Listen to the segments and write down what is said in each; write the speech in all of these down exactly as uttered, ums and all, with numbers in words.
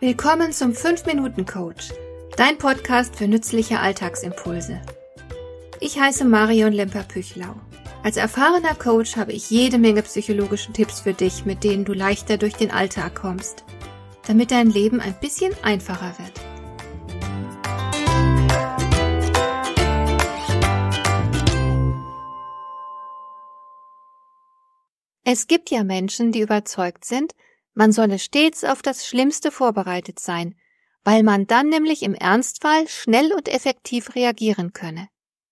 Willkommen zum fünf Minuten Coach, dein Podcast für nützliche Alltagsimpulse. Ich heiße Marion Lemper-Püchlau. Als erfahrener Coach habe ich jede Menge psychologische Tipps für dich, mit denen du leichter durch den Alltag kommst, damit dein Leben ein bisschen einfacher wird. Es gibt ja Menschen, die überzeugt sind, man solle stets auf das Schlimmste vorbereitet sein, weil man dann nämlich im Ernstfall schnell und effektiv reagieren könne.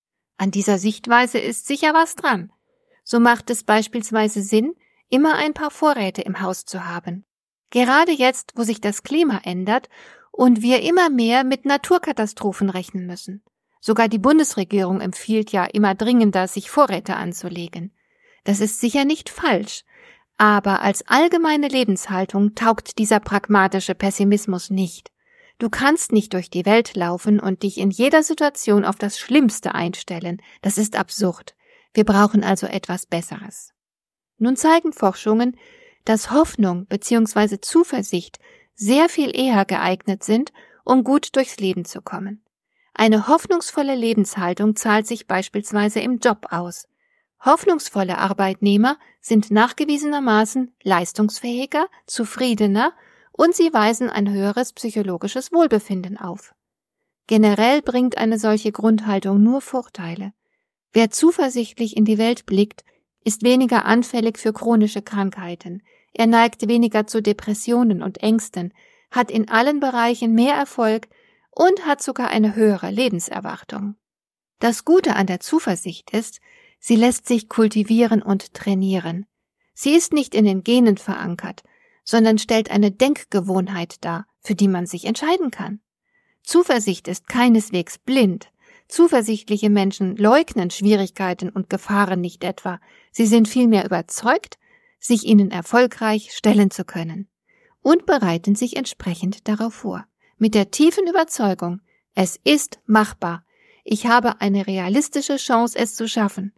An dieser Sichtweise ist sicher was dran. So macht es beispielsweise Sinn, immer ein paar Vorräte im Haus zu haben. Gerade jetzt, wo sich das Klima ändert und wir immer mehr mit Naturkatastrophen rechnen müssen. Sogar die Bundesregierung empfiehlt ja immer dringender, sich Vorräte anzulegen. Das ist sicher nicht falsch. Aber als allgemeine Lebenshaltung taugt dieser pragmatische Pessimismus nicht. Du kannst nicht durch die Welt laufen und dich in jeder Situation auf das Schlimmste einstellen. Das ist absurd. Wir brauchen also etwas Besseres. Nun zeigen Forschungen, dass Hoffnung bzw. Zuversicht sehr viel eher geeignet sind, um gut durchs Leben zu kommen. Eine hoffnungsvolle Lebenshaltung zahlt sich beispielsweise im Job aus. Hoffnungsvolle Arbeitnehmer sind nachgewiesenermaßen leistungsfähiger, zufriedener und sie weisen ein höheres psychologisches Wohlbefinden auf. Generell bringt eine solche Grundhaltung nur Vorteile. Wer zuversichtlich in die Welt blickt, ist weniger anfällig für chronische Krankheiten. Er neigt weniger zu Depressionen und Ängsten, hat in allen Bereichen mehr Erfolg und hat sogar eine höhere Lebenserwartung. Das Gute an der Zuversicht ist, sie lässt sich kultivieren und trainieren. Sie ist nicht in den Genen verankert, sondern stellt eine Denkgewohnheit dar, für die man sich entscheiden kann. Zuversicht ist keineswegs blind. Zuversichtliche Menschen leugnen Schwierigkeiten und Gefahren nicht etwa. Sie sind vielmehr überzeugt, sich ihnen erfolgreich stellen zu können und bereiten sich entsprechend darauf vor. Mit der tiefen Überzeugung, es ist machbar. Ich habe eine realistische Chance, es zu schaffen.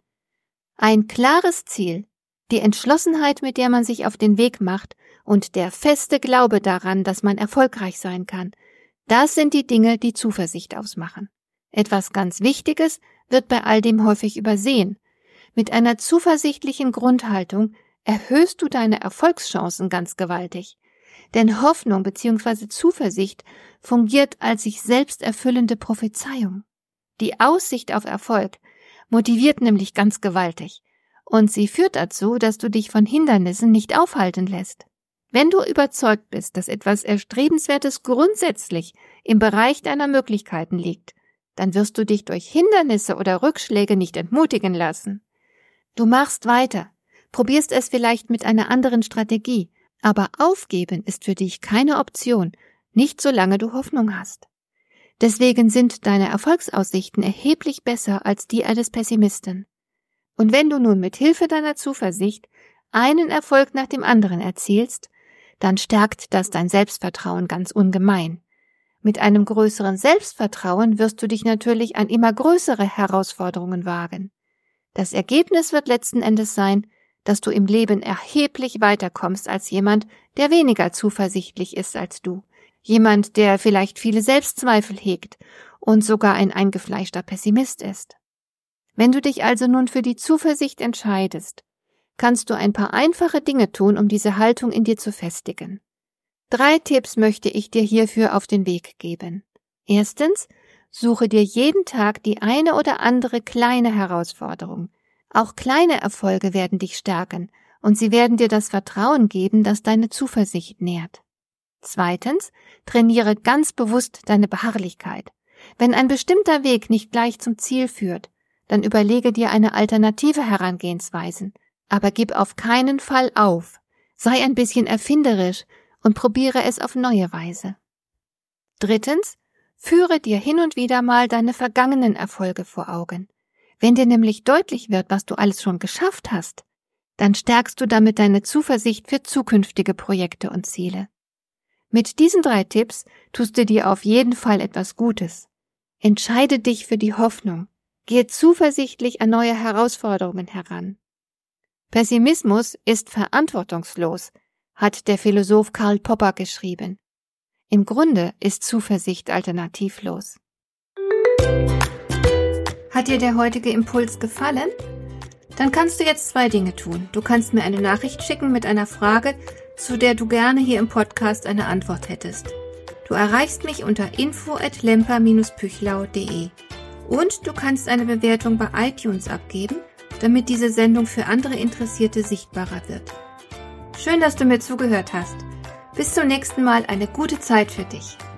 Ein klares Ziel, die Entschlossenheit, mit der man sich auf den Weg macht und der feste Glaube daran, dass man erfolgreich sein kann, das sind die Dinge, die Zuversicht ausmachen. Etwas ganz Wichtiges wird bei all dem häufig übersehen. Mit einer zuversichtlichen Grundhaltung erhöhst du deine Erfolgschancen ganz gewaltig. Denn Hoffnung bzw. Zuversicht fungiert als sich selbst erfüllende Prophezeiung. Die Aussicht auf Erfolg motiviert nämlich ganz gewaltig und sie führt dazu, dass du dich von Hindernissen nicht aufhalten lässt. Wenn du überzeugt bist, dass etwas Erstrebenswertes grundsätzlich im Bereich deiner Möglichkeiten liegt, dann wirst du dich durch Hindernisse oder Rückschläge nicht entmutigen lassen. Du machst weiter, probierst es vielleicht mit einer anderen Strategie, aber aufgeben ist für dich keine Option, nicht solange du Hoffnung hast. Deswegen sind deine Erfolgsaussichten erheblich besser als die eines Pessimisten. Und wenn du nun mit Hilfe deiner Zuversicht einen Erfolg nach dem anderen erzielst, dann stärkt das dein Selbstvertrauen ganz ungemein. Mit einem größeren Selbstvertrauen wirst du dich natürlich an immer größere Herausforderungen wagen. Das Ergebnis wird letzten Endes sein, dass du im Leben erheblich weiterkommst als jemand, der weniger zuversichtlich ist als du. Jemand, der vielleicht viele Selbstzweifel hegt und sogar ein eingefleischter Pessimist ist. Wenn du dich also nun für die Zuversicht entscheidest, kannst du ein paar einfache Dinge tun, um diese Haltung in dir zu festigen. Drei Tipps möchte ich dir hierfür auf den Weg geben. Erstens, suche dir jeden Tag die eine oder andere kleine Herausforderung. Auch kleine Erfolge werden dich stärken und sie werden dir das Vertrauen geben, das deine Zuversicht nährt. Zweitens, trainiere ganz bewusst deine Beharrlichkeit. Wenn ein bestimmter Weg nicht gleich zum Ziel führt, dann überlege dir eine alternative Herangehensweise, aber gib auf keinen Fall auf. Sei ein bisschen erfinderisch und probiere es auf neue Weise. Drittens, führe dir hin und wieder mal deine vergangenen Erfolge vor Augen. Wenn dir nämlich deutlich wird, was du alles schon geschafft hast, dann stärkst du damit deine Zuversicht für zukünftige Projekte und Ziele. Mit diesen drei Tipps tust du dir auf jeden Fall etwas Gutes. Entscheide dich für die Hoffnung. Gehe zuversichtlich an neue Herausforderungen heran. Pessimismus ist verantwortungslos, hat der Philosoph Karl Popper geschrieben. Im Grunde ist Zuversicht alternativlos. Hat dir der heutige Impuls gefallen? Dann kannst du jetzt zwei Dinge tun. Du kannst mir eine Nachricht schicken mit einer Frage, zu der du gerne hier im Podcast eine Antwort hättest. Du erreichst mich unter info at lemper dash püchlau punkt de. Und du kannst eine Bewertung bei iTunes abgeben, damit diese Sendung für andere Interessierte sichtbarer wird. Schön, dass du mir zugehört hast. Bis zum nächsten Mal, eine gute Zeit für dich.